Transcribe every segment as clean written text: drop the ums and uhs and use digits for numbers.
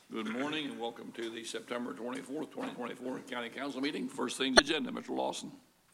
Good morning and welcome to the September 24th, 2024 County Council meeting. First thing, the agenda, Mr. Lawson.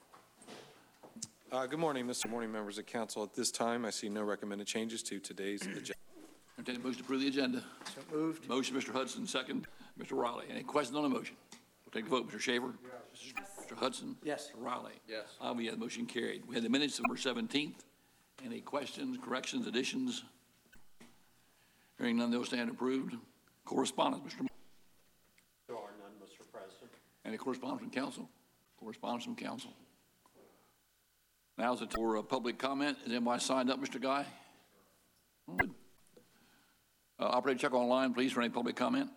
Good morning, Mr. Morning, members of council. At this time, I see no recommended changes to today's agenda. Entertain a motion to approve the agenda. So moved. Motion, Mr. Hudson, second. Mr. Riley. Any questions on the motion? We'll take the vote. Mr. Shaver? Yes. Mr. Hudson? Yes. Mr. Riley? Yes. We have the motion carried. We had the minutes of September 17th. Any questions, corrections, additions? Hearing none, they'll stand approved. Correspondence, Mr. There are none, Mr. President. Any correspondence from council? Correspondence from council. Now's the time for public comment. Is anybody signed up, Mr. Guy? Good. Operator, check online, please, for any public comment.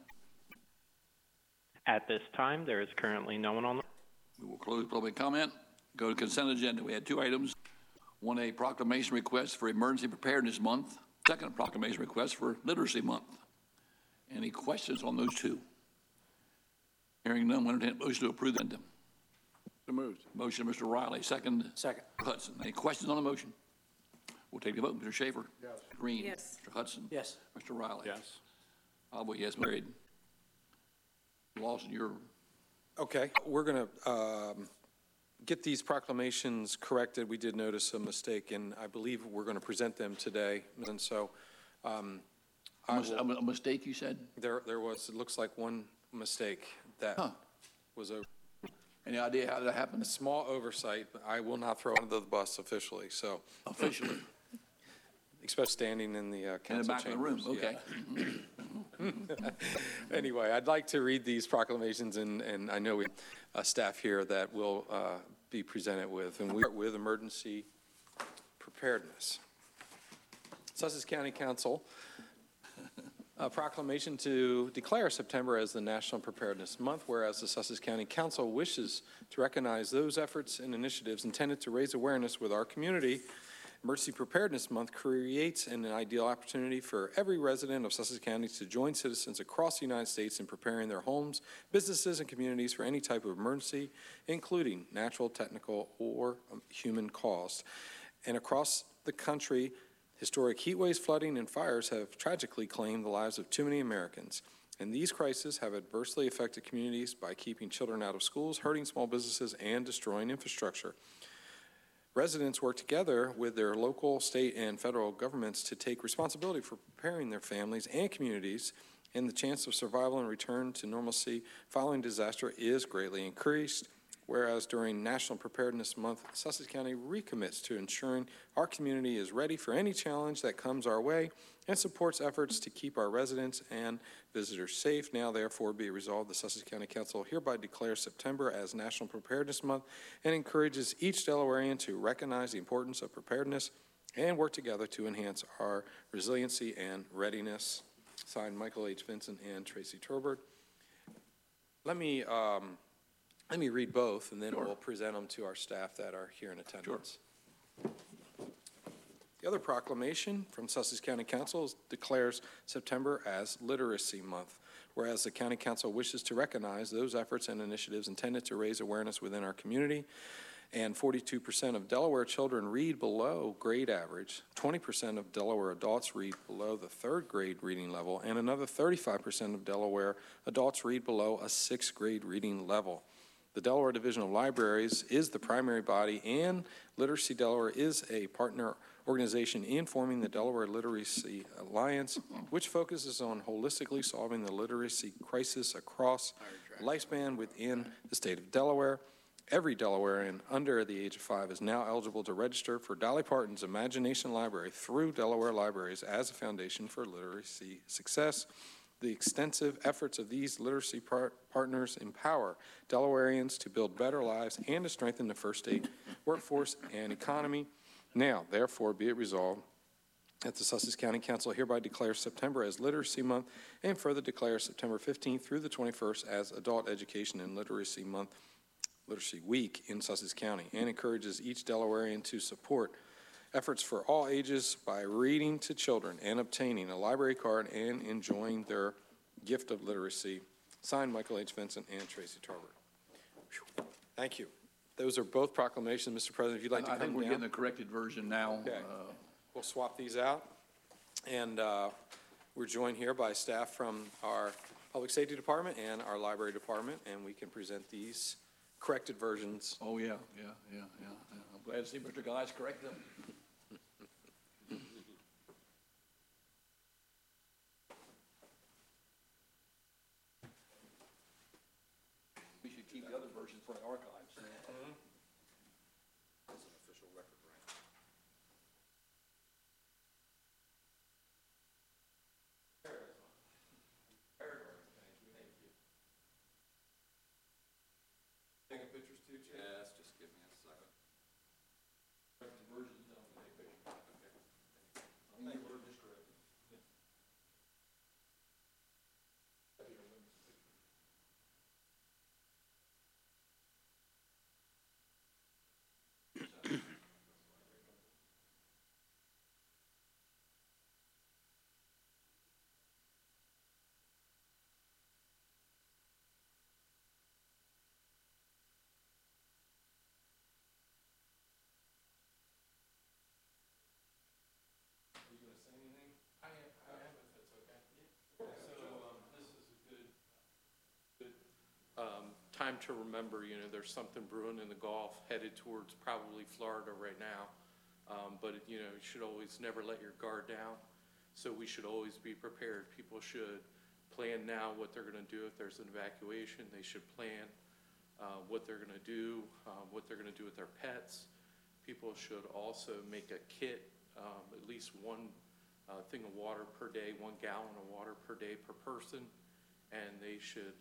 At this time, there is currently no one on the... We will close public comment. Go to consent agenda. We had two items. One, a proclamation request for Emergency Preparedness Month. Second, a proclamation request for Literacy Month. Any questions on those two? Hearing none, we'll entertain a motion to approve the agenda. So moved. Motion, Mr. Riley. Second, Second. Hudson. Any questions on the motion? We'll take the vote. Mr. Shaver? Yes. Mr. Green? Yes. Mr. Hudson? Yes. Mr. Riley? Yes. I'll vote yes, married. Lawson, you're... Okay, we're going to get these proclamations corrected. We did notice a mistake, and I believe we're going to present them today. And so A mistake, you said? there was, it looks like one mistake that was a Any idea how that happened? small oversight, but I will not throw under the bus officially. So Officially? especially standing in the In the council back of the room, chambers. okay. Yeah. Anyway, I'd like to read these proclamations, and I know we have staff here that will be presented with. And we start with emergency preparedness. Sussex County Council, a proclamation to declare September as the National Preparedness Month, whereas the Sussex County Council wishes to recognize those efforts and initiatives intended to raise awareness with our community. Emergency Preparedness Month creates an ideal opportunity for every resident of Sussex County to join citizens across the United States in preparing their homes, businesses, and communities for any type of emergency, including natural, technical, or human caused. And across the country, historic heat waves, flooding, and fires have tragically claimed the lives of too many Americans. And these crises have adversely affected communities by keeping children out of schools, hurting small businesses, and destroying infrastructure. Residents work together with their local, state, and federal governments to take responsibility for preparing their families and communities, and the chance of survival and return to normalcy following disaster is greatly increased. Whereas during National Preparedness Month, Sussex County recommits to ensuring our community is ready for any challenge that comes our way and supports efforts to keep our residents and visitors safe. Now, therefore, be it resolved, the Sussex County Council hereby declares September as National Preparedness Month and encourages each Delawarean to recognize the importance of preparedness and work together to enhance our resiliency and readiness. Signed, Michael H. Vincent and Tracy Turbert. Let me read both, and then we'll present them to our staff that are here in attendance. Sure. The other proclamation from Sussex County Council declares September as Literacy Month, whereas the County Council wishes to recognize those efforts and initiatives intended to raise awareness within our community. And 42% of Delaware children read below grade average, 20% of Delaware adults read below the third grade reading level, and another 35% of Delaware adults read below a sixth grade reading level. The Delaware Division of Libraries is the primary body, and Literacy Delaware is a partner organization in forming the Delaware Literacy Alliance, which focuses on holistically solving the literacy crisis across lifespan within the state of Delaware. Every Delawarean under the age of 5 is now eligible to register for Dolly Parton's Imagination Library through Delaware Libraries as a foundation for literacy success. The extensive efforts of these literacy partners empower Delawareans to build better lives and to strengthen the first state workforce and economy. Now, therefore, be it resolved that the Sussex County Council hereby declares September as Literacy Month and further declares September 15th through the 21st as Adult Education and Literacy Month, Literacy Week in Sussex County, and encourages each Delawarean to support efforts for all ages by reading to children and obtaining a library card and enjoying their gift of literacy. Signed, Michael H. Vincent and Tracy Tarbert. Thank you. Those are both proclamations, Mr. President. If you'd like to come down. I think we're getting the corrected version now. Okay. We'll swap these out. And we're joined here by staff from our Public Safety Department and our Library Department, and we can present these corrected versions. Oh, yeah. I'm glad to see Mr. Guy's correct them. We should keep the other versions for our archives. That's an official record, right? Taking pictures too, Chief? Yes, just give me a second. Time to remember, you know, there's something brewing in the Gulf, headed towards probably Florida right now. But, you know, you should always never let your guard down. So we should always be prepared. People should plan now what they're going to do if there's an evacuation. They should plan what they're going to do, what they're going to do with their pets. People should also make a kit, at least one thing of water per day, 1 gallon of water per day per person. And they should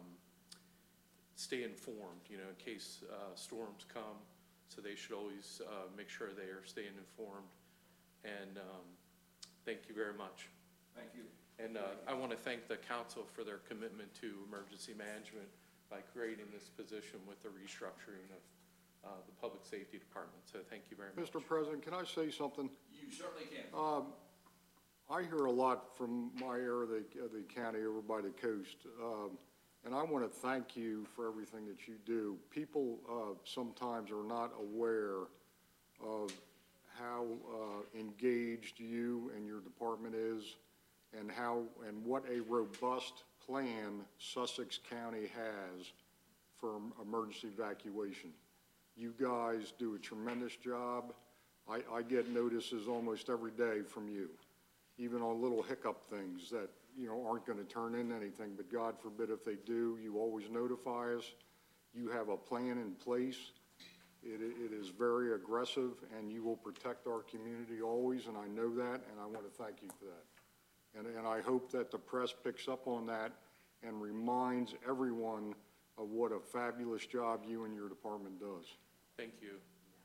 stay informed, you know, in case storms come. So they should always make sure they are staying informed. And thank you very much. Thank you. And I want to thank the council for their commitment to emergency management by creating this position with the restructuring of the Public Safety Department. So thank you very much. Mr. President, can I say something? You certainly can. I hear a lot from my area of the county over by the coast, and I want to thank you for everything that you do. People sometimes are not aware of how engaged you and your department is, and what a robust plan Sussex County has for emergency evacuation. You guys do a tremendous job. I get notices almost every day from you, even on little hiccup things that, you know, aren't going to turn into anything, but God forbid if they do, you always notify us. You have a plan in place. It is very aggressive, and you will protect our community always, and I know that, and I want to thank you for that. And I hope that the press picks up on that and reminds everyone of what a fabulous job you and your department does. Thank you.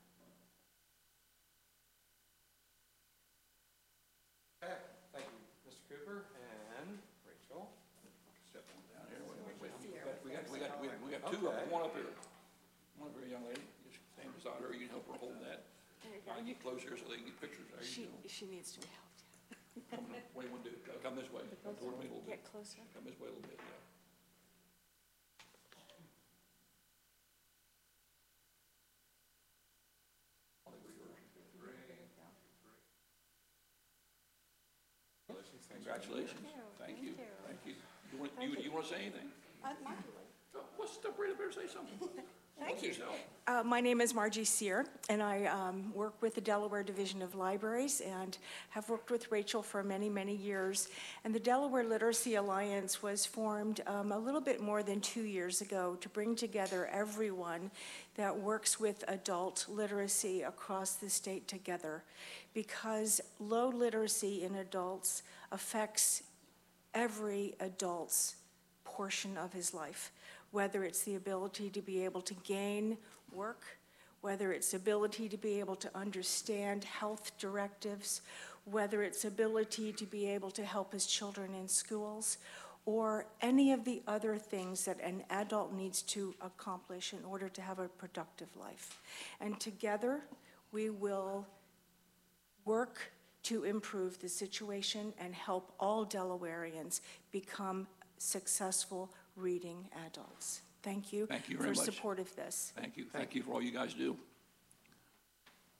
Okay, thank you, Mr. Cooper and Rachel. Step on down here. We got two of them. One up here. One up here, young lady. Just stand beside her. You can help her hold that. Try to get closer so they can get pictures. There you go. She needs to be helped. What do you want to do? Come this way. Come toward me a little bit. Get closer. Come this way a little bit, yeah. Congratulations. Thank you. Thank you. You want to say anything? Well, step right up there and say something. Thank you. Yourself. My name is Margie Sear, and I work with the Delaware Division of Libraries and have worked with Rachel for many, many years. And the Delaware Literacy Alliance was formed a little bit more than 2 years ago to bring together everyone that works with adult literacy across the state together, because low literacy in adults affects every adult's portion of his life, whether it's the ability to be able to gain work, whether it's ability to be able to understand health directives, whether it's ability to be able to help his children in schools, or any of the other things that an adult needs to accomplish in order to have a productive life. And together, we will work to improve the situation and help all Delawareans become successful reading adults. Thank you. Thank you very much. For support of this. Thank you. Thank you for all you guys do.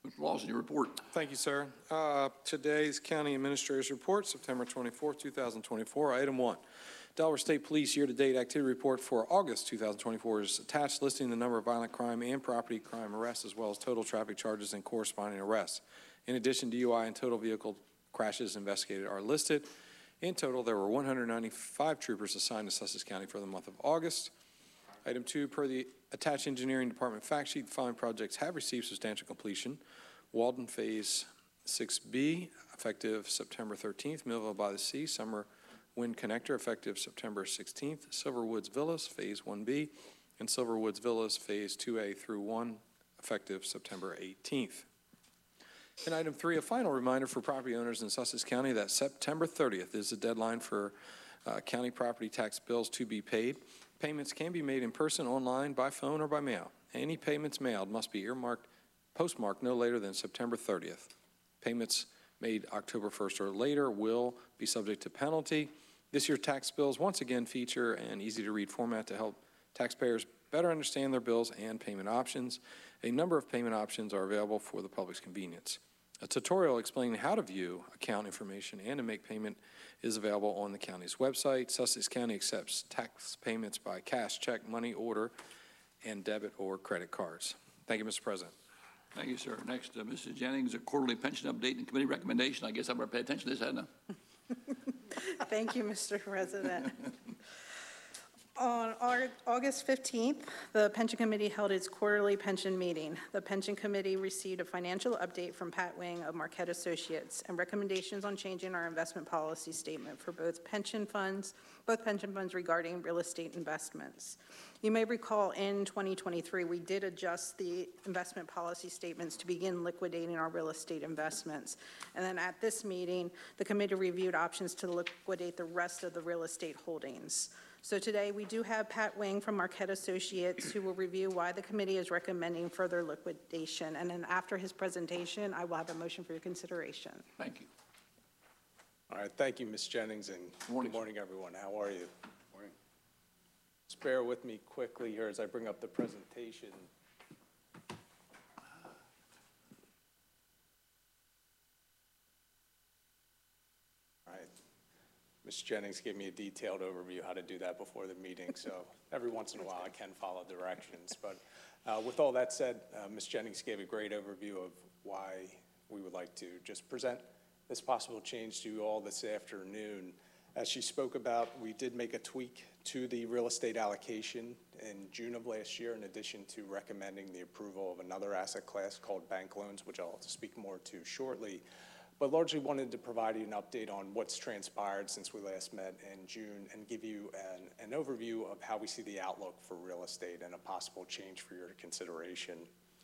Mr. Lawson, your report. Thank you, sir. Today's County Administrator's Report, September 24, 2024. Item 1, Delaware State Police Year-to-Date Activity Report for August 2024 is attached, listing the number of violent crime and property crime arrests, as well as total traffic charges and corresponding arrests. In addition, DUI and total vehicle crashes investigated are listed. In total, there were 195 troopers assigned to Sussex County for the month of August. Item 2, per the attached engineering department fact sheet, the following projects have received substantial completion. Walden Phase 6B, effective September 13th. Millville by the Sea, Summer Wind Connector, effective September 16th. Silverwoods Villas, Phase 1B, and Silverwoods Villas, Phase 2A through 1, effective September 18th. And item 3, a final reminder for property owners in Sussex County that September 30th is the deadline for county property tax bills to be paid. Payments can be made in person, online, by phone, or by mail. Any payments mailed must be postmarked no later than September 30th. Payments made October 1st or later will be subject to penalty. This year's tax bills once again feature an easy-to-read format to help taxpayers better understand their bills and payment options. A number of payment options are available for the public's convenience. A tutorial explaining how to view account information and to make payment is available on the county's website. Sussex County accepts tax payments by cash, check, money order, and debit or credit cards. Thank you, Mr. President. Thank you, sir. Next, Mrs. Jennings, a quarterly pension update and committee recommendation. I guess I'm going to pay attention to this, hadn't I? Thank you, Mr. President. On August 15th, the Pension Committee held its quarterly pension meeting. The Pension Committee received a financial update from Pat Wing of Marquette Associates and recommendations on changing our investment policy statement for both pension funds regarding real estate investments. You may recall in 2023, we did adjust the investment policy statements to begin liquidating our real estate investments. And then at this meeting, the committee reviewed options to liquidate the rest of the real estate holdings. So today we do have Pat Wing from Marquette Associates who will review why the committee is recommending further liquidation. And then after his presentation, I will have a motion for your consideration. Thank you. All right, thank you, Ms. Jennings, and good morning, everyone. How are you? Morning. Just bear with me quickly here as I bring up the presentation. All right. Ms. Jennings gave me a detailed overview how to do that before the meeting, so every once in a while I can follow directions. But with all that said, Ms. Jennings gave a great overview of why we would like to just present this possible change to you all this afternoon. As she spoke about, we did make a tweak to the real estate allocation in June of last year, in addition to recommending the approval of another asset class called bank loans, which I'll speak more to shortly. But largely wanted to provide you an update on what's transpired since we last met in June and give you an overview of how we see the outlook for real estate and a possible change for your consideration.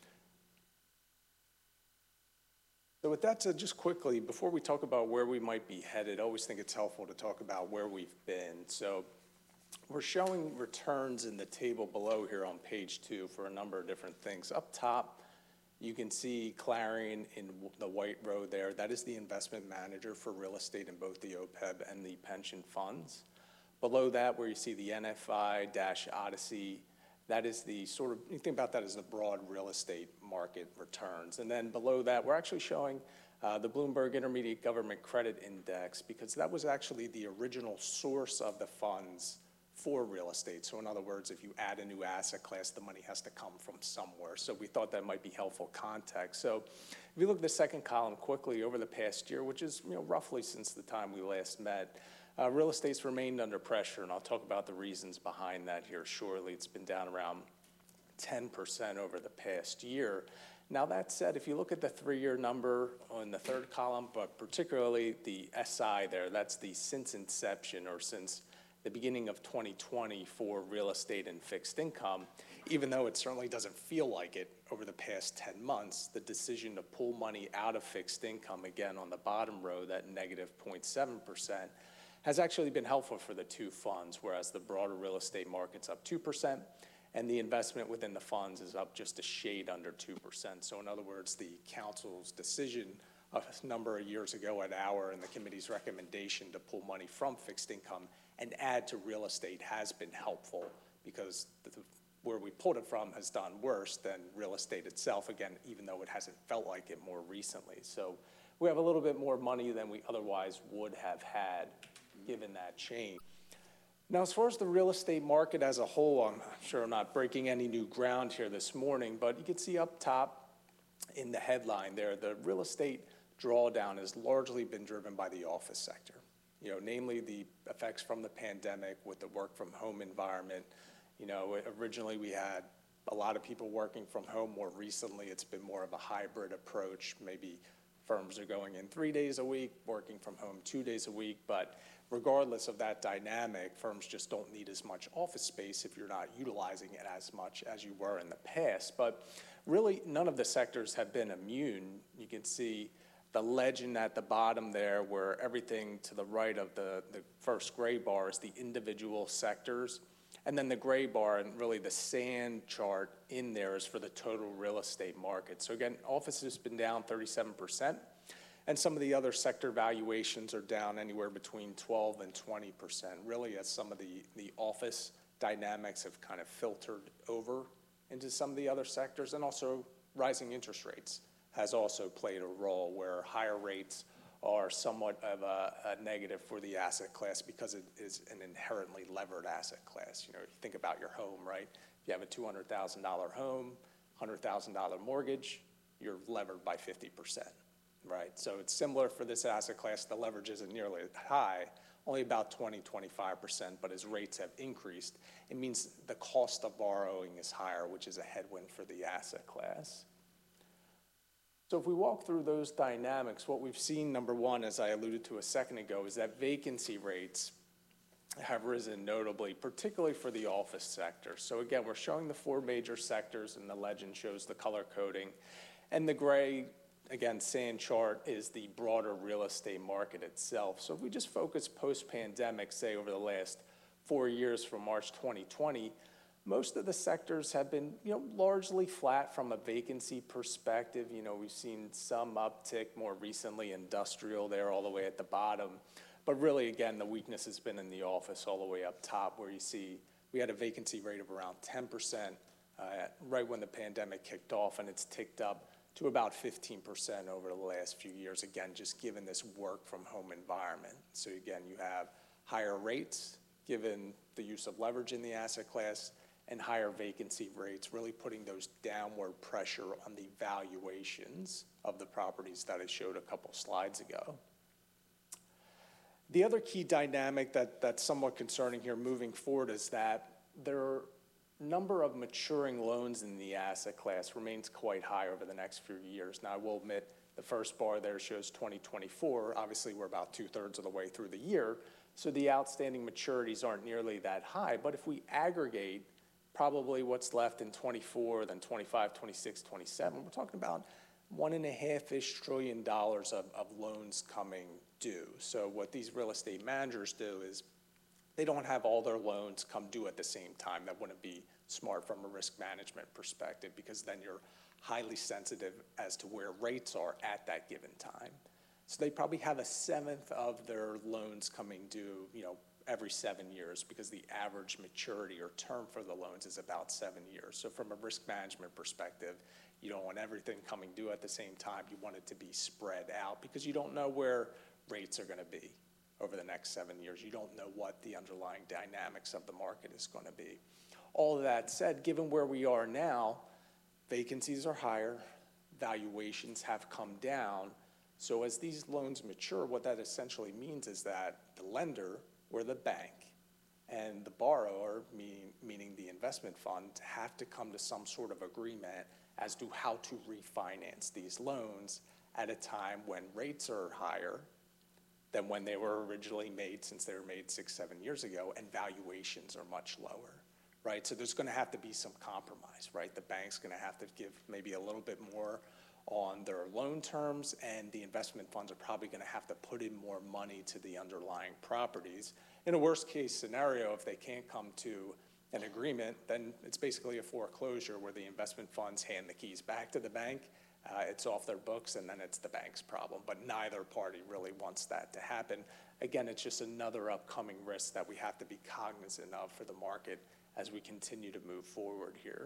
So with that said, just quickly, before we talk about where we might be headed, I always think it's helpful to talk about where we've been. So we're showing returns in the table below here on page 2 for a number of different things. Up top, you can see Clarion in the white row there. That is the investment manager for real estate in both the OPEB and the pension funds. Below that, where you see the NFI-Odyssey, that is the sort of, you think about that as the broad real estate market returns. And then below that, we're actually showing the Bloomberg Intermediate Government Credit Index, because that was actually the original source of the funds for real estate. So in other words, if you add a new asset class, the money has to come from somewhere. So we thought that might be helpful context. So if you look at the second column quickly over the past year, which is roughly since the time we last met, real estate's remained under pressure, and I'll talk about the reasons behind that here shortly. It's been down around 10% over the past year. Now that said, if you look at the 3-year number on the third column, but particularly the SI there, that's the since inception or since the beginning of 2020 for real estate and fixed income, even though it certainly doesn't feel like it over the past 10 months, the decision to pull money out of fixed income, again on the bottom row, that negative 0.7%, has actually been helpful for the two funds, whereas the broader real estate market's up 2%, and the investment within the funds is up just a shade under 2%. So in other words, the council's decision a number of years ago at our and the committee's recommendation to pull money from fixed income and add to real estate has been helpful, because the where we pulled it from has done worse than real estate itself, again, even though it hasn't felt like it more recently. So we have a little bit more money than we otherwise would have had given that change. Now, as far as the real estate market as a whole, I'm sure I'm not breaking any new ground here this morning, but you can see up top in the headline there, the real estate drawdown has largely been driven by the office sector. You know, namely the effects from the pandemic with the work from home environment. You know, originally we had a lot of people working from home. More recently, it's been more of a hybrid approach. Maybe firms are going in 3 days a week, working from home 2 days a week. But regardless of that dynamic, firms just don't need as much office space if you're not utilizing it as much as you were in the past. But really, none of the sectors have been immune. You can see the legend at the bottom there, where everything to the right of the first gray bar is the individual sectors. And then the gray bar, and really the sand chart in there, is for the total real estate market. So again, office has been down 37%, and some of the other sector valuations are down anywhere between 12 and 20%, really as some of the office dynamics have kind of filtered over into some of the other sectors. And also rising interest rates has also played a role, where higher rates are somewhat of a negative for the asset class because it is an inherently levered asset class. You know, you think about your home, right? If you have a $200,000 home, $100,000 mortgage, you're levered by 50%, right? So it's similar for this asset class. The leverage isn't nearly high, only about 20-25%, but as rates have increased, it means the cost of borrowing is higher, which is a headwind for the asset class. So if we walk through those dynamics, what we've seen, number one, as I alluded to a second ago, is that vacancy rates have risen notably, particularly for the office sector. So again, we're showing the four major sectors, and the legend shows the color coding. And the gray, again, sand chart is the broader real estate market itself. So if we just focus post-pandemic, say over the last 4 years from March 2020, most of the sectors have been, you know, largely flat from a vacancy perspective. You know, we've seen some uptick more recently, industrial there all the way at the bottom. But really, again, the weakness has been in the office all the way up top, where you see we had a vacancy rate of around 10% right when the pandemic kicked off, and it's ticked up to about 15% over the last few years, again, just given this work from home environment. So again, you have higher rates given the use of leverage in the asset class, and higher vacancy rates, really putting those downward pressure on the valuations of the properties that I showed a couple slides ago. The other key dynamic that's somewhat concerning here moving forward is that their number of maturing loans in the asset class remains quite high over the next few years. Now, I will admit the first bar there shows 2024. Obviously, we're about 2/3 of the way through the year, so the outstanding maturities aren't nearly that high. But if we aggregate probably what's left in 24, then 25, 26, 27, we're talking about $1.5-ish trillion of loans coming due. So what these real estate managers do is they don't have all their loans come due at the same time. That wouldn't be smart from a risk management perspective, because then you're highly sensitive as to where rates are at that given time. So they probably have 1/7 of their loans coming due, you know, every 7 years, because the average maturity or term for the loans is about 7 years. So from a risk management perspective, you don't want everything coming due at the same time. You want it to be spread out, because you don't know where rates are going to be over the next 7 years. You don't know what the underlying dynamics of the market is going to be. All of that said, given where we are now, vacancies are higher, valuations have come down. So as these loans mature, what that essentially means is that the lender, or the bank, and the borrower, meaning the investment fund, have to come to some sort of agreement as to how to refinance these loans at a time when rates are higher than when they were originally made, since they were made 6-7 years ago, and valuations are much lower, right? So there's going to have to be some compromise, right? The bank's going to have to give maybe a little bit more on their loan terms, and the investment funds are probably going to have to put in more money to the underlying properties. In a worst case scenario, if they can't come to an agreement, then it's basically a foreclosure where the investment funds hand the keys back to the bank. It's off their books, and then it's the bank's problem. But neither party really wants that to happen. Again, it's just another upcoming risk that we have to be cognizant of for the market as we continue to move forward here.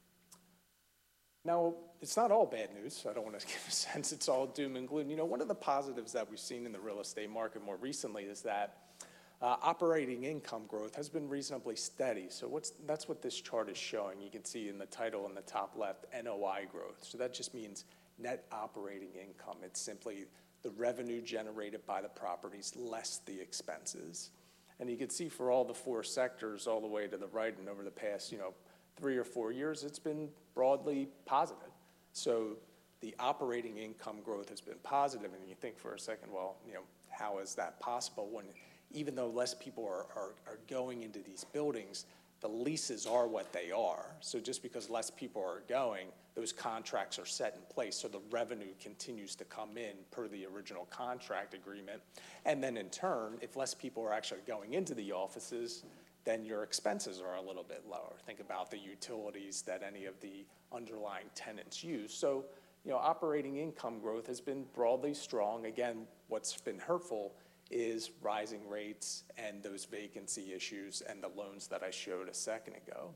Now, it's not all bad news. I don't want to give a sense it's all doom and gloom. You know, one of the positives that we've seen in the real estate market more recently is that operating income growth has been reasonably steady. So that's what this chart is showing. You can see in the title in the top left, NOI growth. So that just means net operating income. It's simply the revenue generated by the properties less the expenses. And you can see for all the four sectors all the way to the right and over the past, 3 or 4 years, it's been broadly positive. So the operating income growth has been positive, and you think for a second, well, how is that possible when even though less people are going into these buildings, the leases are what they are. So just because less people are going, those contracts are set in place, so the revenue continues to come in per the original contract agreement. And then in turn, if less people are actually going into the offices, then your expenses are a little bit lower. Think about the utilities that any of the underlying tenants use. So, operating income growth has been broadly strong. Again, what's been hurtful is rising rates and those vacancy issues and the loans that I showed a second ago.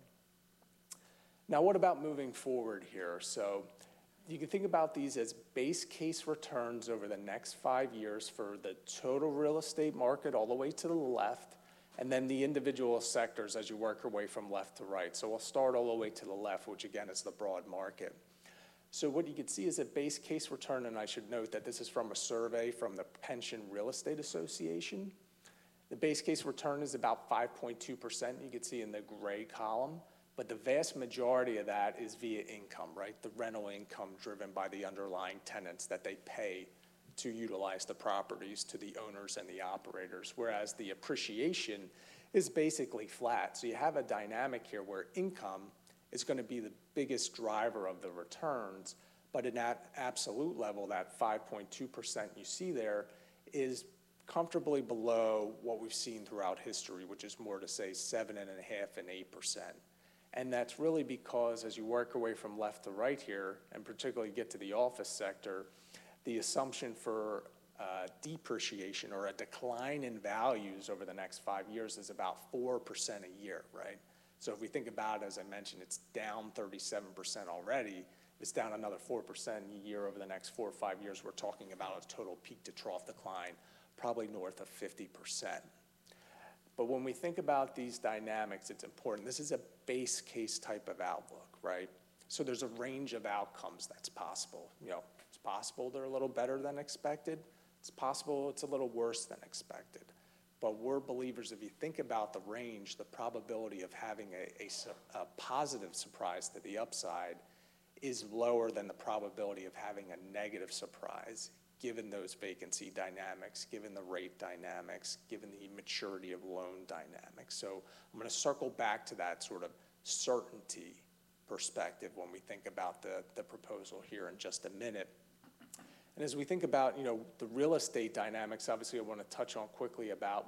Now, what about moving forward here? So you can think about these as base case returns over the next 5 years for the total real estate market all the way to the left, and then the individual sectors as you work your way from left to right. So we'll start all the way to the left, which again is the broad market. So what you can see is a base case return, and I should note that this is from a survey from the Pension Real Estate Association. The base case return is about 5.2%, you can see in the gray column, but the vast majority of that is via income, right? The rental income driven by the underlying tenants that they pay to utilize the properties to the owners and the operators, whereas the appreciation is basically flat. So you have a dynamic here where income is going to be the biggest driver of the returns, but in that absolute level, that 5.2% you see there is comfortably below what we've seen throughout history, which is more to say 7.5% and 8%. And that's really because as you work your way from left to right here, and particularly get to the office sector, the assumption for depreciation or a decline in values over the next 5 years is about 4% a year, right? So if we think about it, as I mentioned, it's down 37% already. If it's down another 4% a year over the next 4 or 5 years, we're talking about a total peak to trough decline, probably north of 50%. But when we think about these dynamics, it's important. This is a base case type of outlook, right? So there's a range of outcomes that's possible. It's possible they're a little better than expected. It's possible it's a little worse than expected. But we're believers, if you think about the range, the probability of having a positive surprise to the upside is lower than the probability of having a negative surprise, given those vacancy dynamics, given the rate dynamics, given the maturity of loan dynamics. So I'm going to circle back to that sort of certainty perspective when we think about the proposal here in just a minute. And as we think about, the real estate dynamics, obviously I want to touch on quickly about,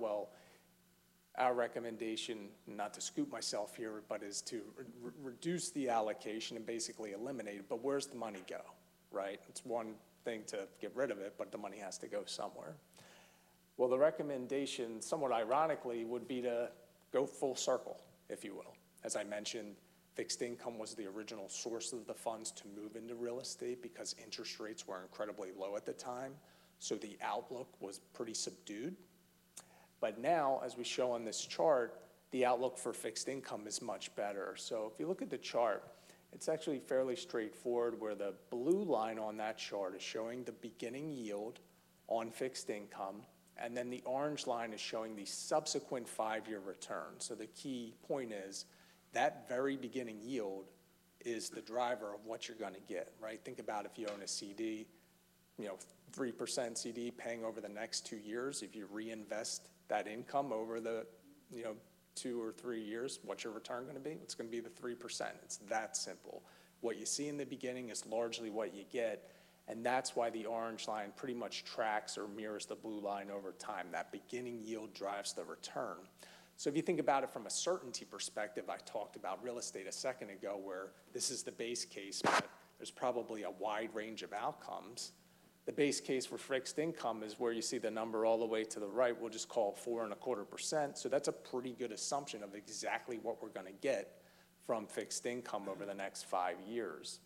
our recommendation, not to scoop myself here, but is to reduce the allocation and basically eliminate it. But where's the money go, right? It's one thing to get rid of it, but the money has to go somewhere. Well, the recommendation, somewhat ironically, would be to go full circle, if you will. As I mentioned, fixed income was the original source of the funds to move into real estate because interest rates were incredibly low at the time. So the outlook was pretty subdued. But now, as we show on this chart, the outlook for fixed income is much better. So if you look at the chart, it's actually fairly straightforward where the blue line on that chart is showing the beginning yield on fixed income, and then the orange line is showing the subsequent 5-year return. So the key point is that very beginning yield is the driver of what you're going to get, right? Think about if you own a CD, 3% CD paying over the next 2 years. If you reinvest that income over the, 2 or 3 years, what's your return going to be? It's going to be the 3%. It's that simple. What you see in the beginning is largely what you get, and that's why the orange line pretty much tracks or mirrors the blue line over time. That beginning yield drives the return. So if you think about it from a certainty perspective, I talked about real estate a second ago where this is the base case, but there's probably a wide range of outcomes. The base case for fixed income is where you see the number all the way to the right. We'll just call it 4.25%. So that's a pretty good assumption of exactly what we're going to get from fixed income over the next 5 years.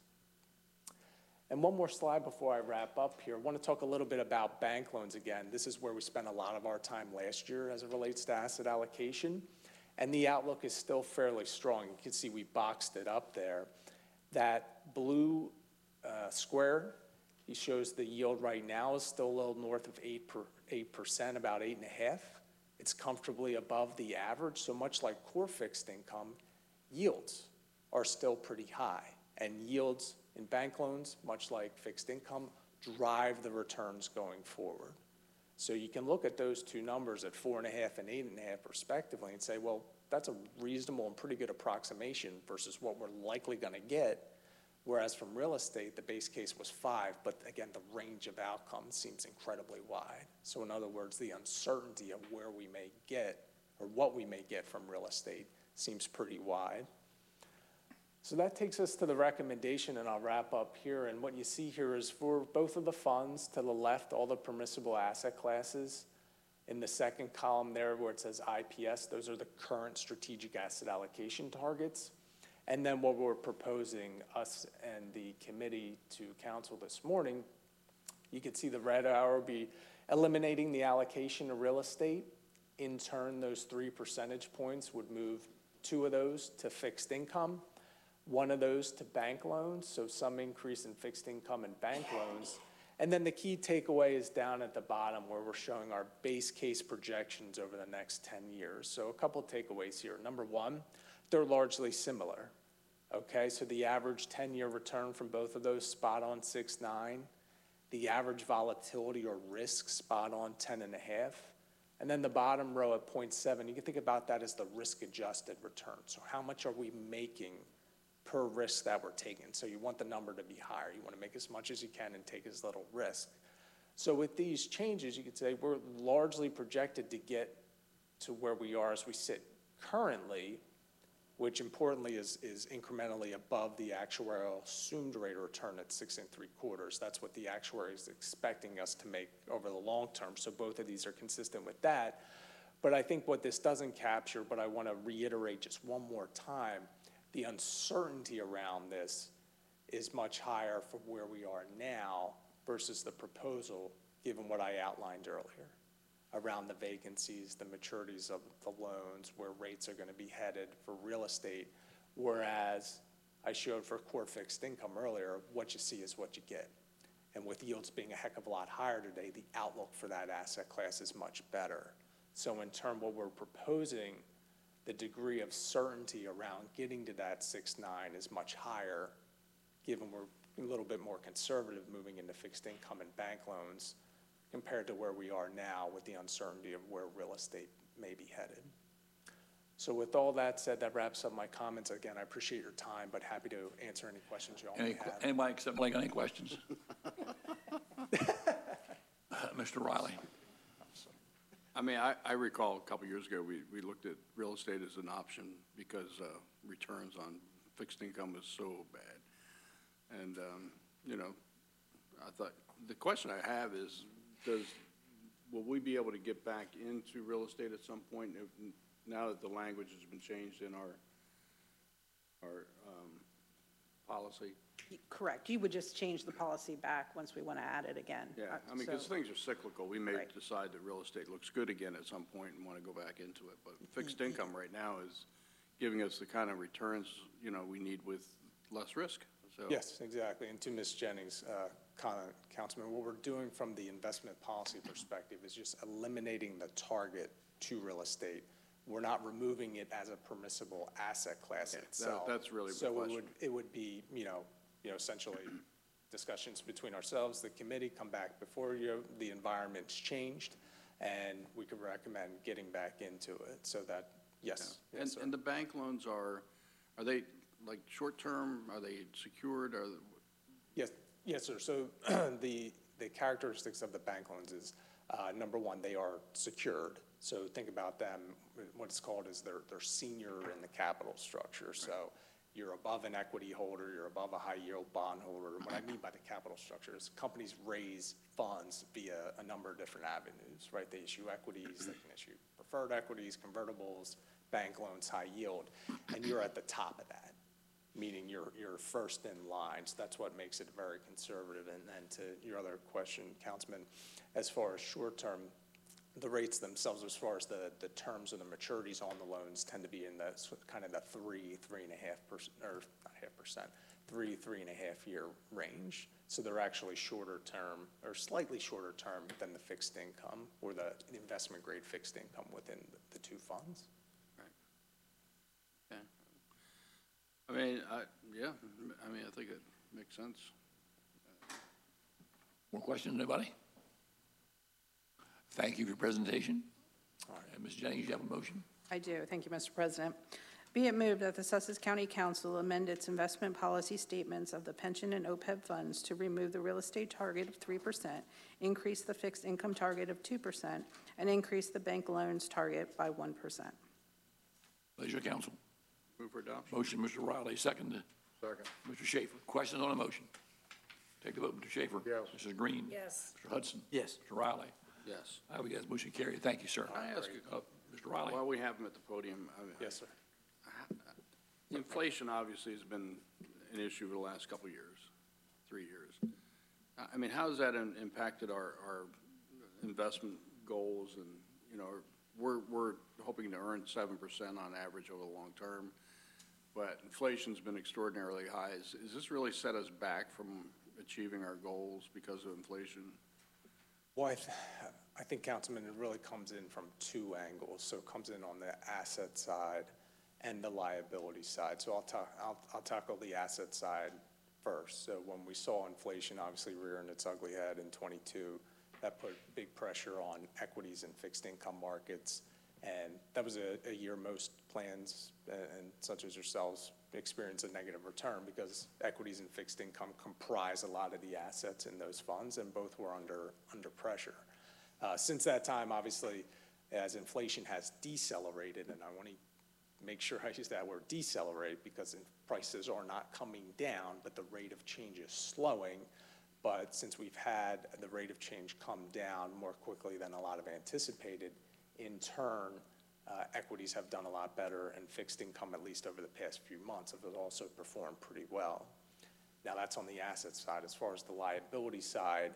And one more slide before I wrap up here. I want to talk a little bit about bank loans again. This is where we spent a lot of our time last year as it relates to asset allocation. And the outlook is still fairly strong. You can see we boxed it up there. That blue square, he shows the yield right now is still a little north of 8%, about 8.5%. It's comfortably above the average. So much like core fixed income, yields are still pretty high. And yields in bank loans, much like fixed income, drive the returns going forward. So you can look at those two numbers at 4.5 and 8.5 respectively and say, well, that's a reasonable and pretty good approximation versus what we're likely going to get. Whereas from real estate, the base case was 5, but again, the range of outcomes seems incredibly wide. So in other words, the uncertainty of where we may get or what we may get from real estate seems pretty wide. So that takes us to the recommendation, and I'll wrap up here. And what you see here is for both of the funds, to the left, all the permissible asset classes. In the second column there where it says IPS, those are the current strategic asset allocation targets. And then what we're proposing, us and the committee to council this morning, you can see the red arrow be eliminating the allocation to real estate. In turn, those 3 percentage points would move 2 of those to fixed income, 1 of those to bank loans, so some increase in fixed income and bank loans. And then the key takeaway is down at the bottom where we're showing our base case projections over the next 10 years. So a couple of takeaways here. Number one, they're largely similar. Okay, so the average 10-year return from both of those spot on 6.9, the average volatility or risk spot on 10.5, and then the bottom row at 0.7, you can think about that as the risk-adjusted return. So how much are we making per risk that we're taking? So you want the number to be higher. You want to make as much as you can and take as little risk. So with these changes, you could say we're largely projected to get to where we are as we sit currently, which importantly is incrementally above the actuarial assumed rate of return at 6 3/4. That's what the actuary is expecting us to make over the long term. So both of these are consistent with that. But I think what this doesn't capture, but I want to reiterate just one more time, the uncertainty around this is much higher from where we are now versus the proposal, given what I outlined earlier around the vacancies, the maturities of the loans, where rates are going to be headed for real estate. Whereas I showed for core fixed income earlier, what you see is what you get. And with yields being a heck of a lot higher today, the outlook for that asset class is much better. So in turn, what we're proposing, the degree of certainty around getting to that 6.9 is much higher, given we're a little bit more conservative moving into fixed income and bank loans compared to where we are now with the uncertainty of where real estate may be headed. So with all that said, that wraps up my comments. Again, I appreciate your time, but happy to answer any questions you all may have. Anybody except Blake, any questions? Mr. Riley. I mean, I recall a couple years ago, we looked at real estate as an option because returns on fixed income is so bad. And, you know, I thought, the question I have is, will we be able to get back into real estate at some point now that the language has been changed in our policy? Correct. You would just change the policy back once we want to add it again. Yeah, I mean, because things are cyclical. We may decide that real estate looks good again at some point and want to go back into it. But fixed income right now is giving us the kind of returns, you know, we need with less risk. So. Yes, exactly. And to Ms. Jennings' comment, Councilman, what we're doing from the investment policy perspective is just eliminating the target to real estate. We're not removing it as a permissible asset class itself. That's really the question. So it would be, you know, essentially discussions between ourselves, the committee, come back before the environment's changed, and we could recommend getting back into it. So that, yes. Yeah. Yes, and the bank loans are they like short-term? Are they secured? Yes, sir. So the characteristics of the bank loans is, number one, they are secured. So think about them, what it's called is they're senior in the capital structure. Right. So you're above an equity holder, you're above a high-yield bond holder. And what I mean by the capital structure is companies raise funds via a number of different avenues, right? They issue equities, they can issue preferred equities, convertibles, bank loans, high yield, and you're at the top of that, meaning you're first in line. So that's what makes it very conservative. And then to your other question, Councilman, as far as short-term, the rates themselves, as far as the terms of the maturities on the loans, tend to be in the kind of the 3.5%, or not 0.5%, 3.5 year range. So they're actually shorter term, or slightly shorter term than the fixed income or the investment grade fixed income within the two funds. Okay. I mean, yeah, I mean, I think it makes sense. More questions, anybody? Thank you for your presentation. All right, Ms. Jennings, you have a motion? I do. Thank you, Mr. President. Be it moved that the Sussex County Council amend its investment policy statements of the pension and OPEB funds to remove the real estate target of 3%, increase the fixed income target of 2%, and increase the bank loans target by 1%. Pleasure, council. Move for adoption. Motion, Mr. Riley, second. Second. Mr. Schaefer. Questions on the motion? Take the vote, Mr. Schaefer. Yes. Mrs. Green. Yes. Mr. Hudson. Yes. Mr. Riley. Yes. I would guess motion carried. Thank you, sir. Can I ask Mr. Riley. While we have him at the podium, Yes, sir. inflation obviously has been an issue for the last couple of years, 3 years. I mean, how has that impacted our investment goals? And, you know, we're hoping to earn 7% on average over the long term, but inflation's been extraordinarily high. Is this really set us back from achieving our goals because of inflation? Well, I think, Councilman, it really comes in from two angles. So it comes in on the asset side and the liability side. So I'll tackle the asset side first. So when we saw inflation obviously rearing its ugly head in '22, that put big pressure on equities and fixed income markets. And that was a year most plans, and such as yourselves, experience a negative return because equities and fixed income comprise a lot of the assets in those funds, and both were under pressure. Since that time, obviously, as inflation has decelerated, and I want to make sure I use that word decelerate because prices are not coming down, but the rate of change is slowing. But since we've had the rate of change come down more quickly than a lot of anticipated, in turn, equities have done a lot better, and fixed income, at least over the past few months, have also performed pretty well. Now, that's on the asset side. As far as the liability side,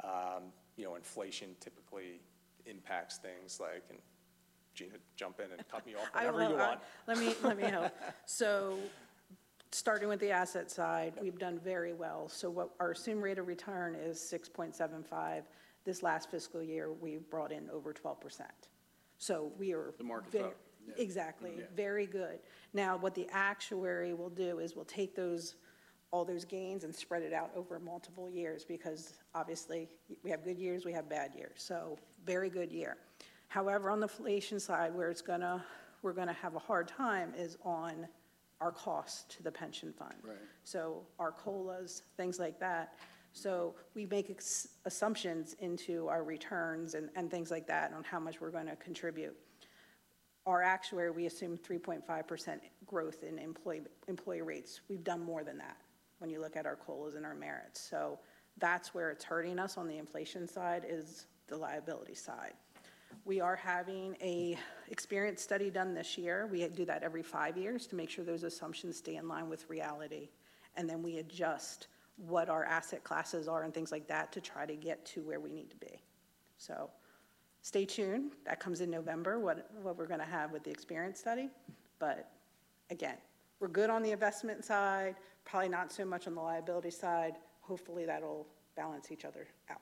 you know, inflation typically impacts things like, and Gina, jump in and cut me off whenever you want. Let me help. So, starting with the asset side, we've done very well. So what our assumed rate of return is 6.75. This last fiscal year, we brought in over 12%. So we are The market's up. Yeah. Exactly, Yeah. very good. Now, what the actuary will do is we'll take all those gains and spread it out over multiple years because obviously we have good years, we have bad years. So very good year. However, on the inflation side, where we're gonna have a hard time is on our cost to the pension fund. Right. So our COLAs, things like that. So we make assumptions into our returns and things like that on how much we're going to contribute. Our actuary, we assume 3.5% growth in employee rates. We've done more than that when you look at our COLAs and our merits. So that's where it's hurting us on the inflation side is the liability side. We are having a experience study done this year. We do that every 5 years to make sure those assumptions stay in line with reality. And then we adjust what our asset classes are and things like that to try to get to where we need to be. So stay tuned. That comes in November, what we're going to have with the experience study. But again, we're good on the investment side, probably not so much on the liability side. Hopefully that'll balance each other out.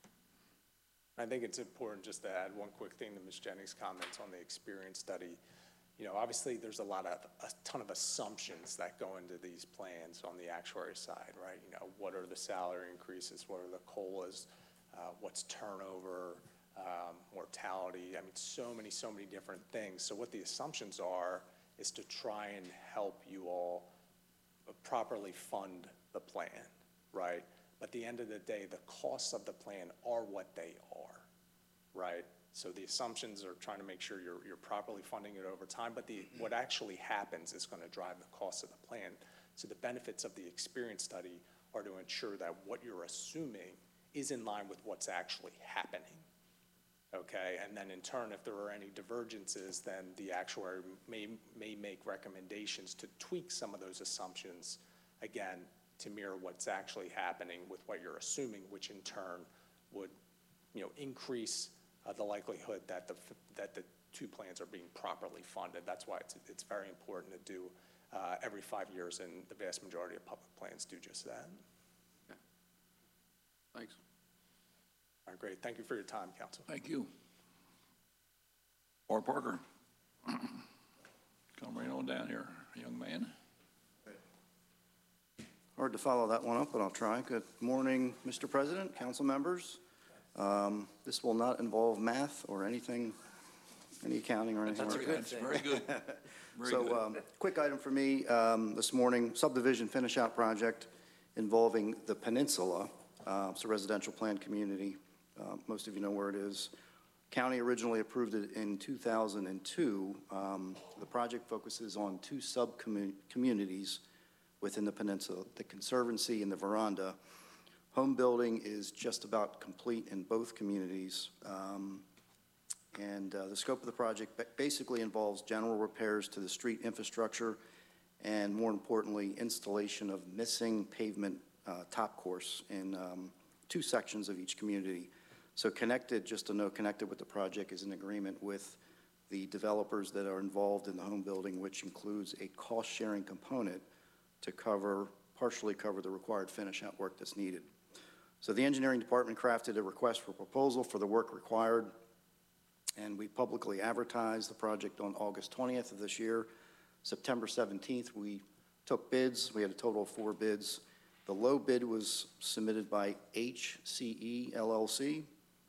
I think it's important just to add one quick thing to Ms. Jennings' comments on the experience study. You know, obviously there's a ton of assumptions that go into these plans on the actuary side, right? You know, what are the salary increases? What are the COLAs? What's turnover, mortality? I mean, so many different things. So what the assumptions are is to try and help you all properly fund the plan, right? But at the end of the day, the costs of the plan are what they are, right? So the assumptions are trying to make sure you're properly funding it over time, but what actually happens is going to drive the cost of the plan. So the benefits of the experience study are to ensure that what you're assuming is in line with what's actually happening. Okay, and then in turn, if there are any divergences, then the actuary may make recommendations to tweak some of those assumptions, again, to mirror what's actually happening with what you're assuming, which in turn would, increase the likelihood that the two plans are being properly funded. That's why it's very important to do every 5 years, and the vast majority of public plans do just that. Okay. Thanks. All right, great. Thank you for your time, Council. Thank you. Or Parker. Come right on down here, young man. Hard to follow that one up, but I'll try. Good morning, Mr. President, council members. This will not involve math or anything, any accounting or anything. That's very good. Very good. Quick item for me this morning, subdivision finish-out project involving the Peninsula. It's a residential planned community. Most of you know where it is. County originally approved it in 2002. The project focuses on two sub-communities within the peninsula, the Conservancy and the Veranda. Home building is just about complete in both communities. The scope of the project basically involves general repairs to the street infrastructure and, more importantly, installation of missing pavement top course in 2 sections of each community. So connected, just to know, connected with the project is an agreement with the developers that are involved in the home building, which includes a cost-sharing component to partially cover the required finish-out work that's needed. So the engineering department crafted a request for proposal for the work required, and we publicly advertised the project on August 20th of this year. September 17th, we took bids. We had a total of 4 bids. The low bid was submitted by HCE LLC,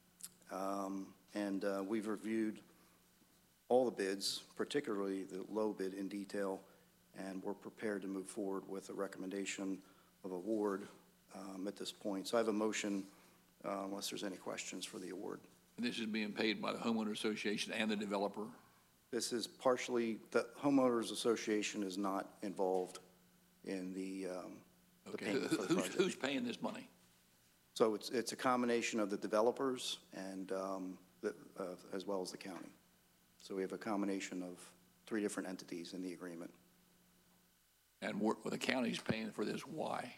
and we've reviewed all the bids, particularly the low bid, in detail, and we're prepared to move forward with a recommendation of award at this point. So I have a motion, unless there's any questions, for the award. And this is being paid by the homeowner association and the developer? This is partially, the homeowners association is not involved in the payment for the project. Who's paying this money? So it's a combination of the developers and as well as the county. So we have a combination of 3 different entities in the agreement. And the county's paying for this, why?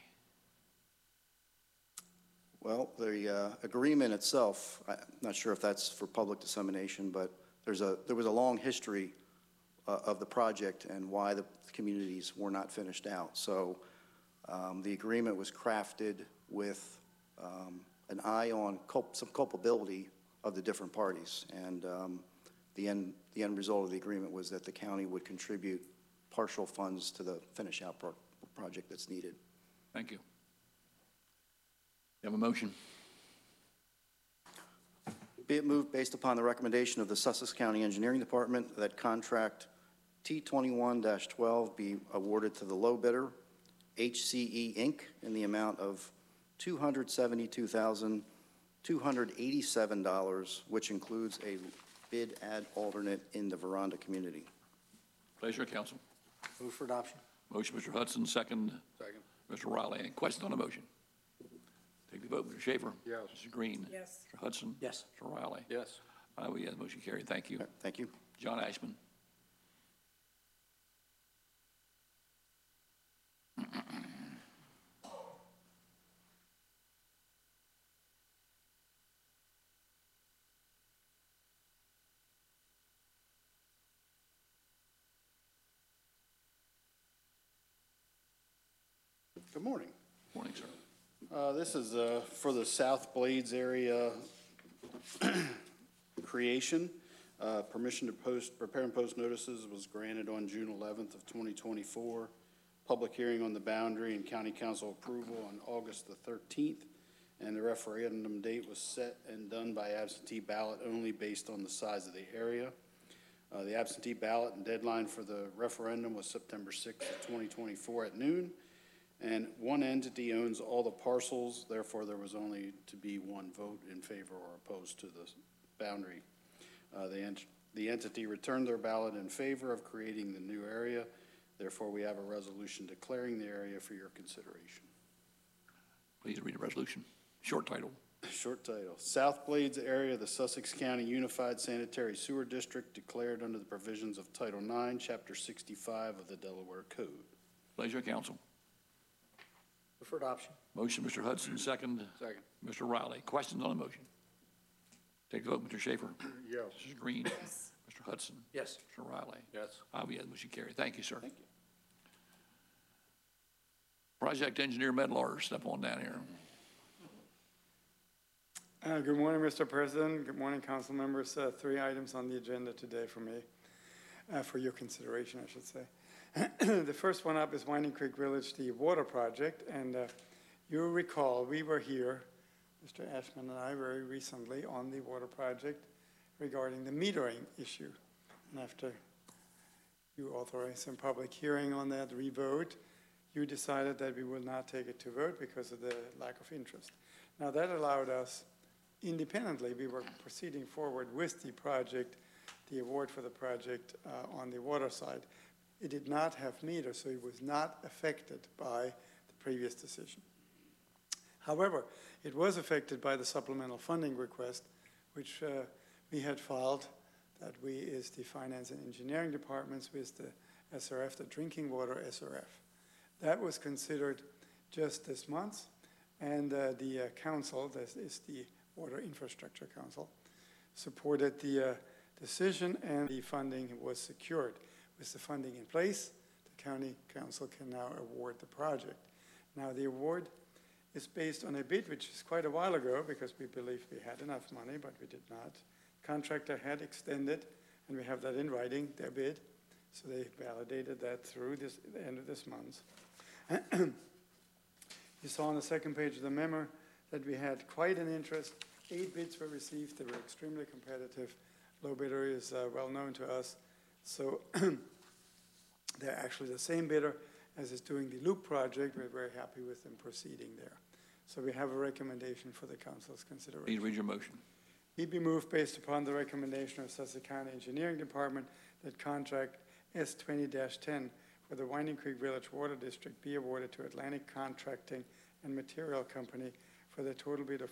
Well, the agreement itself, I'm not sure if that's for public dissemination, but there was a long history of the project and why the communities were not finished out. So the agreement was crafted with an eye on some culpability of the different parties. And the end result of the agreement was that the county would contribute partial funds to the finish-out project that's needed. Thank you. You have a motion? Be it moved, based upon the recommendation of the Sussex County Engineering Department, that contract T21-12 be awarded to the low bidder, HCE Inc., in the amount of $272,287, which includes a bid ad alternate in the Veranda community. Pleasure, council. Move for adoption. Motion, Mr. Hudson, second. Second. Mr. Riley. Any questions on the motion? Take the vote. Mr. Schaefer? Yes. Mrs. Green? Yes. Mr. Hudson? Yes. Mr. Riley? Yes. I vote yes, motion carried. Thank you. Thank you. John Ashman. Good morning. Morning, sir. This is for the South Blades area creation. Permission to prepare and post notices was granted on June 11th of 2024. Public hearing on the boundary and county council approval on August the 13th. And the referendum date was set and done by absentee ballot only based on the size of the area. The absentee ballot and deadline for the referendum was September 6th of 2024 at noon. And one entity owns all the parcels, therefore there was only to be one vote in favor or opposed to the boundary. The entity returned their ballot in favor of creating the new area. Therefore, we have a resolution declaring the area for your consideration. Please read the resolution. Short title. Short title, South Blades area of the Sussex County Unified Sanitary Sewer District declared under the provisions of Title IX, Chapter 65 of the Delaware Code. Pleasure, council. Move for adoption. Motion, Mr. Hudson, second. Second. Mr. Riley. Questions on the motion? Take the vote, Mr. Schaefer. Yes. Mrs. Green. Yes. Mr. Hudson. Yes. Mr. Riley. Yes. I'll be yes, motion carried. Thank you, sir. Thank you. Project engineer Medlar, step on down here. Good morning, Mr. President. Good morning, council members. 3 items on the agenda today for me, for your consideration, I should say. The first one up is Winding Creek Village, the water project. And you recall, we were here, Mr. Ashman and I, very recently on the water project regarding the metering issue. And after you authorized some public hearing on that, revote, you decided that we will not take it to vote because of the lack of interest. Now, that allowed us, independently, we were proceeding forward with the project, the award for the project on the water side. It did not have meter, so it was not affected by the previous decision. However, it was affected by the supplemental funding request, which we had filed, that we is the Finance and Engineering Departments with the SRF, the Drinking Water SRF. That was considered just this month, and the council, that is the Water Infrastructure Council, supported the decision, and the funding was secured. With the funding in place, the county council can now award the project. Now, the award is based on a bid which is quite a while ago, because we believed we had enough money, but we did not. Contractor had extended, and we have that in writing, their bid, so they validated that through the end of this month. You saw on the second page of the memo that we had quite an interest. 8 bids were received. They were extremely competitive. Low bidder is well known to us. So they're actually the same bidder as is doing the loop project. We're very happy with them proceeding there. So we have a recommendation for the council's consideration. Please read your motion. It be moved based upon the recommendation of Sussex County Engineering Department that contract S20-10 for the Winding Creek Village Water District be awarded to Atlantic Contracting and Material Company for the total bid of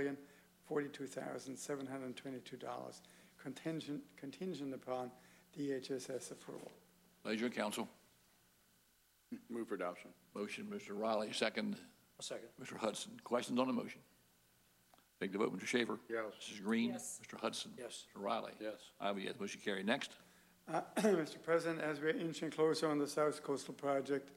$4,042,722, contingent upon DHSS approval. Pleasure, council. Move for adoption. Motion, Mr. Riley, second. A second. Mr. Hudson. Questions on the motion? Take the vote, Mr. Schaefer. Yes. Mrs. Green. Yes. Mr. Hudson. Yes. Mr. Riley. Yes. I'll be yes, motion carried. Next. Mr. President, as we're inching closer on the South Coastal Project,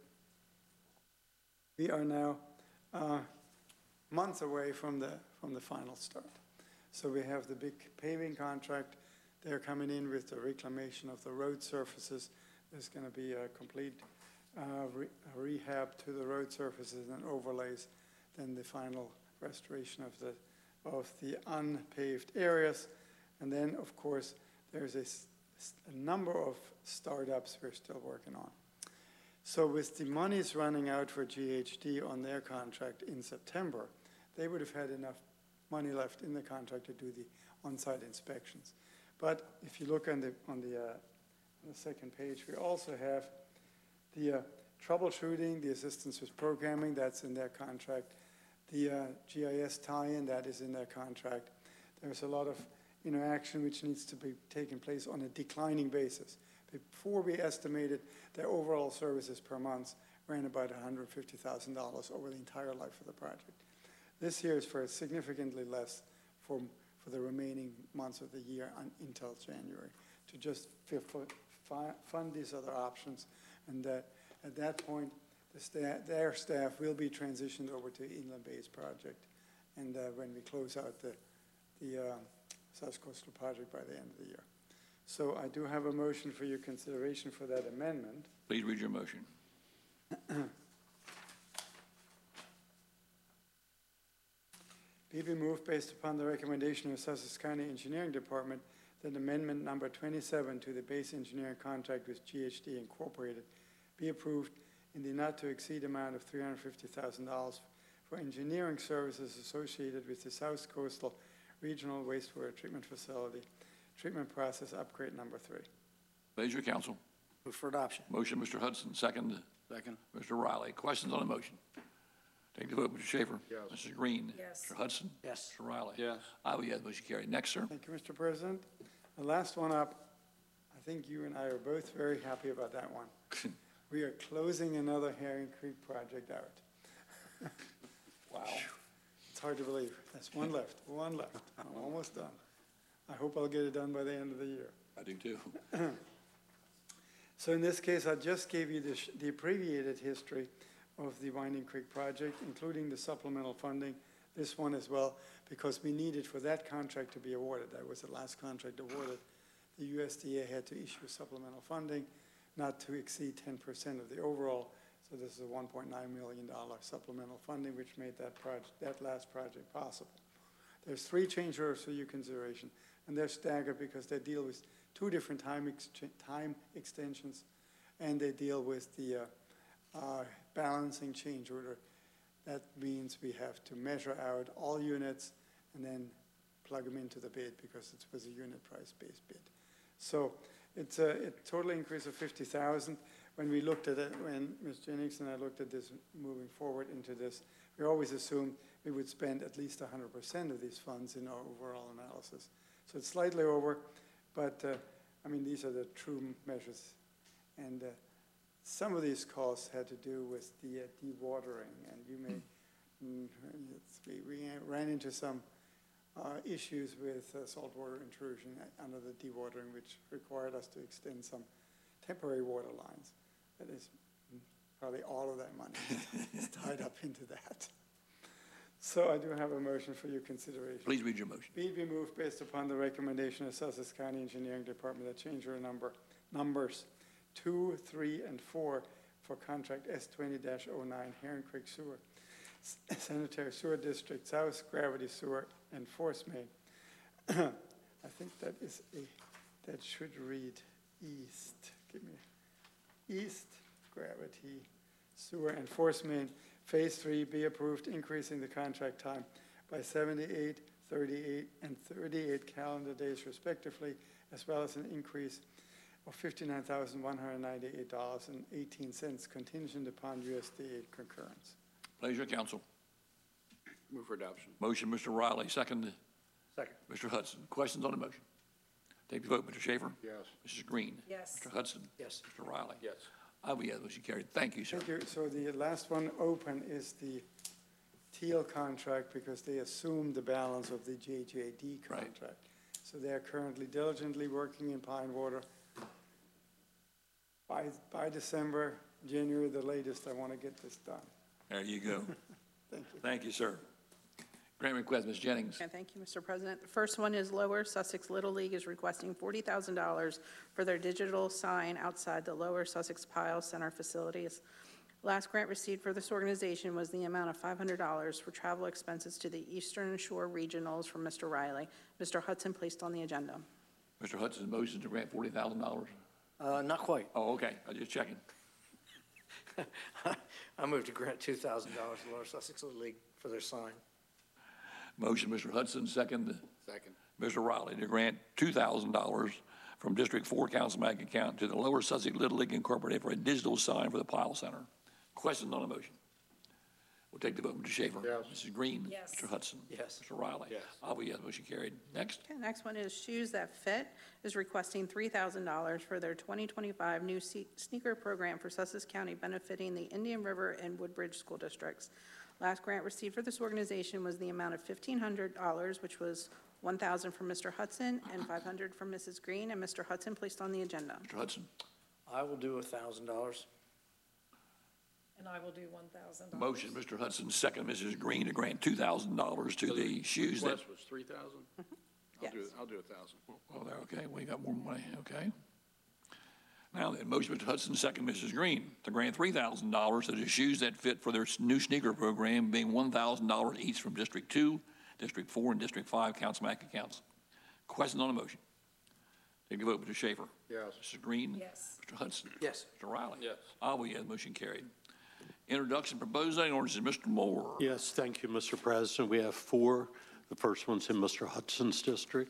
we are now months away from the final start. So we have the big paving contract. They're coming in with the reclamation of the road surfaces. There's going to be a complete rehab to the road surfaces and overlays, then the final restoration of the unpaved areas. And then, of course, there's a number of startups we're still working on. So with the monies running out for GHD on their contract in September, they would have had enough money left in the contract to do the on-site inspections. But if you look on the second page, we also have the troubleshooting, the assistance with programming, that's in their contract. The GIS tie-in, that is in their contract. There's a lot of interaction which needs to be taking place on a declining basis. Before we estimated their overall services per month ran about $150,000 over the entire life of the project. This year is for significantly less for the remaining months of the year until January, to just fund these other options. And at that point, their staff will be transitioned over to Inland Bays project, and when we close out the South Coastal project by the end of the year. So I do have a motion for your consideration for that amendment. Please read your motion. Be moved based upon the recommendation of Sussex County Engineering Department that amendment number 27 to the base engineering contract with GHD Incorporated be approved in the not to exceed amount of $350,000 for engineering services associated with the South Coastal Regional Wastewater Treatment Facility, treatment process upgrade number 3. Pleasure, council. Move for adoption. Motion, Mr. Hudson, second, Second. Mr. Riley. Questions on the motion? Take the vote, Mr. Schaefer. Yes. Mrs. Green. Yes. Mr. Hudson. Yes. Mr. Riley. Yes. I vote yes, motion carried. Next, sir. Thank you, Mr. President. The last one up, I think you and I are both very happy about that one. We are closing another Herring Creek project out. Wow. It's hard to believe. There's one left. I'm almost done. I hope I'll get it done by the end of the year. I do too. So in this case, I just gave you the abbreviated history of the Winding Creek project, including the supplemental funding, this one as well, because we needed for that contract to be awarded. That was the last contract awarded. The USDA had to issue supplemental funding not to exceed 10% of the overall. So this is a $1.9 million supplemental funding, which made that last project possible. There's 3 change orders for your consideration, and they're staggered because they deal with 2 different time extensions, and they deal with the balancing change order. That means we have to measure out all units and then plug them into the bid because it was a unit price-based bid. So it's a total increase of $50,000. When we looked at it, when Ms. Jennings and I looked at this moving forward into this, we always assumed we would spend at least 100% of these funds in our overall analysis. So it's slightly over, but I mean, these are the true measures. And some of these costs had to do with the dewatering, and you may, we ran into some issues with saltwater intrusion under the dewatering, which required us to extend some temporary water lines. That is probably all of that money is tied up into that. So I do have a motion for your consideration. Please read your motion. Be moved based upon the recommendation of Sussex County Engineering Department that change order numbers 2, 3, and 4 for contract S20-09 Herring Creek Sewer, Sanitary Sewer District, South Gravity Sewer, and Force Main. I think that should read East. Give me East Gravity Sewer and Force Main. Phase 3 be approved, increasing the contract time by 78, 38, and 38 calendar days respectively, as well as an increase of $59,198.18 contingent upon USDA concurrence. Pleasure, council. Move for adoption. Motion, Mr. Riley, second, Second. Mr. Hudson. Questions on the motion? Take the vote, Mr. Schaefer. Yes. Mrs. Green. Yes. Mr. Hudson. Yes. Mr. Riley. Yes. I vote yes, motion carried. Thank you, sir. Thank you. So the last one open is the Teal contract because they assumed the balance of the JJD contract. Right. So they are currently diligently working in Pine Water. By December, January, the latest, I want to get this done. There you go. Thank you. Thank you, sir. Grant request, Ms. Jennings. Okay, thank you, Mr. President. The first one is Lower Sussex Little League is requesting $40,000 for their digital sign outside the Lower Sussex Pyle Center facilities. Last grant received for this organization was the amount of $500 for travel expenses to the Eastern Shore Regionals from Mr. Riley. Mr. Hudson placed on the agenda. Mr. Hudson's motion to grant $40,000. Not quite. Oh, okay. I was just checking. I move to grant $2,000 to Lower Sussex Little League for their sign. Motion, Mr. Hudson, second. Second. Mr. Riley to grant $2,000 from District 4 Council Bank account to the Lower Sussex Little League Incorporated for a digital sign for the Pyle Center. Questions on the motion? We'll take the vote. Mr. Schaefer. Yes. Mrs. Green. Yes. Mr. Hudson. Yes. Mr. Riley. Yes. I'll vote yes, motion carried. Next. Okay, next one is Shoes That Fit is requesting $3,000 for their 2025 new sneaker program for Sussex County benefiting the Indian River and Woodbridge school districts. Last grant received for this organization was the amount of $1,500, which was $1,000 from Mr. Hudson and $500 from Mrs. Green, and Mr. Hudson placed on the agenda. Mr. Hudson. I will do $1,000. And I will do $1,000. Motion, Mr. Hudson, second, Mrs. Green to grant $2,000 to the shoes that. Request was 3,000? Yes. I'll do 1,000. Well, there, okay, we got more money, okay. Now then, motion, Mr. Hudson, second, Mrs. Green, to grant $3,000 to the Shoes That Fit for their new sneaker program, being $1,000 each from District 2, District 4, and District 5 council bank accounts. Questions on the motion? Take a vote, Mr. Schaefer. Yes. Mrs. Green. Yes. Mr. Hudson. Yes. Mr. Riley. Yes. I'll vote yes, motion carried. Introduction proposed zoning ordinances, Mr. Moore. Yes, thank you, Mr. President. We have 4. The first one's in Mr. Hudson's district.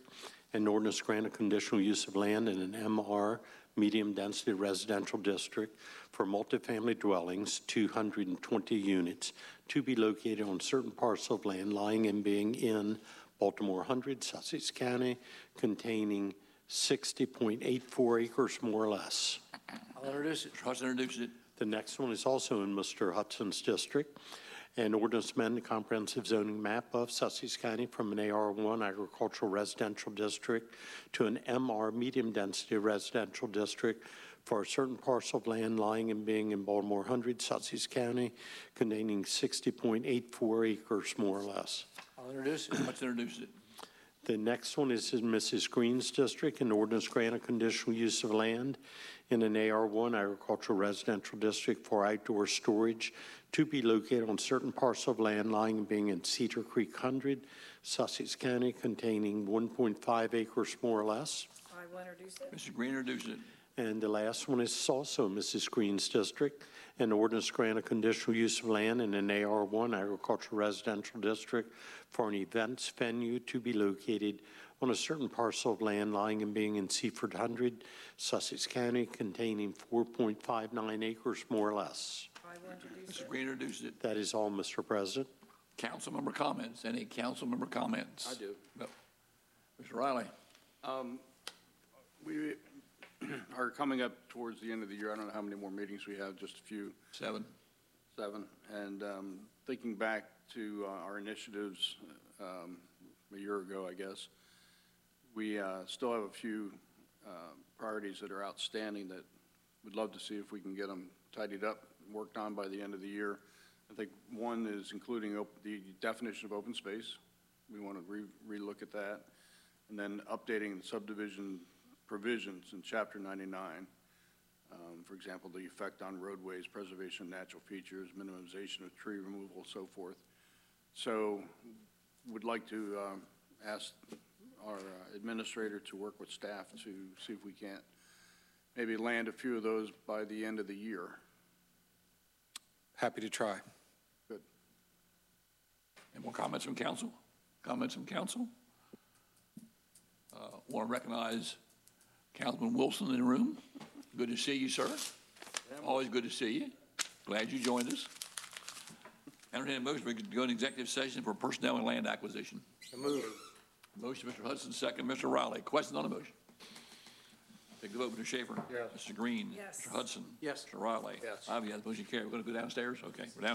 An ordinance grant a conditional use of land in an MR, medium-density residential district for multifamily dwellings, 220 units, to be located on certain parcel of land lying and being in Baltimore 100, Sussex County, containing 60.84 acres more or less. I'll introduce it. Mr. Hudson introduces it. The next one is also in Mr. Hudson's district. An ordinance amend the comprehensive zoning map of Sussex County from an AR1 agricultural residential district to an MR medium-density residential district for a certain parcel of land lying and being in Baltimore 100, Sussex County, containing 60.84 acres more or less. I'll introduce it. Hudson introduces it. The next one is in Mrs. Green's district, an ordinance grant a conditional use of land in an AR1 agricultural residential district for outdoor storage to be located on certain parcel of land lying and being in Cedar Creek 100, Sussex County, containing 1.5 acres more or less. I will introduce it. Mr. Green introduces it. And the last one is also Mrs. Green's district, an ordinance grant a conditional use of land in an AR1 agricultural residential district for an events venue to be located on a certain parcel of land lying and being in Seaford 100, Sussex County, containing 4.59 acres more or less. I will introduce Mr. Green introduces it. That is all, Mr. President. Council member comments. Any council member comments? I do. No. Mr. Riley. We are coming up towards the end of the year. I don't know how many more meetings we have, just a few. 7. And thinking back to our initiatives a year ago, I guess, we still have a few priorities that are outstanding that we'd love to see if we can get them tidied up and worked on by the end of the year. I think one is including the definition of open space. We want to relook at that. And then updating the subdivision provisions in Chapter 99. For example, the effect on roadways, preservation of natural features, minimization of tree removal, so forth. So would like to ask our administrator to work with staff to see if we can't maybe land a few of those by the end of the year. Happy to try. Good. Any more comments from council? Comments from council? Want to recognize Councilman Wilson in the room. Good to see you, sir. Always good to see you. Glad you joined us. Entertain a motion, we could go into executive session for personnel and land acquisition. Move. Motion, Mr. Hudson, second, Mr. Riley. Questions on the motion? Take the vote, Mr. Schaefer. Yes. Mr. Green. Yes. Mr. Hudson. Yes. Mr. Riley. Yes. Yes, motion carried. We're going to go downstairs? Okay, we're down.